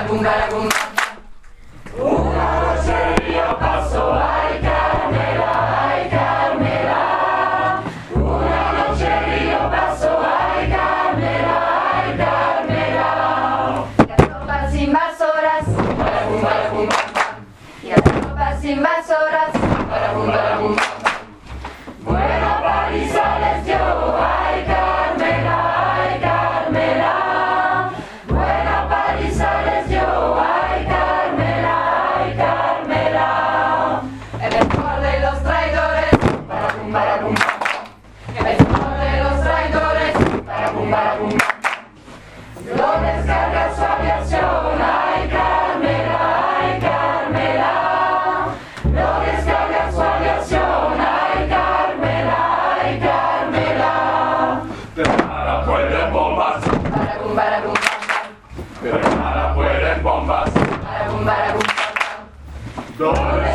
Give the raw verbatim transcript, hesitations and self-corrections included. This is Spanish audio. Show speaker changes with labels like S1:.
S1: barabum, barabum. Una noche río pasó, ay Carmela, ay Carmela. Una noche río pasó, ay Carmela, ay Carmela. Y las tropas invasoras, barabum, barabum, y las tropas invasoras, barabum, barabum. Buena paliza les dio, ay Carmela, ay Carmela. Buena paliza les dio, ay Carmela, ay Carmela. El mejor de los traidores, barabum, barabum. El mejor de los traidores, barabum, barabum. Lo descarga su aviación, ay Carmela, ay Carmela. Lo descarga su aviación, ay Carmela, ay Carmela.
S2: Prepara, pueden bombas.
S1: Barabum, barabum,
S2: Prepara, pueden bombas.
S1: barabum, barabum.
S2: Doble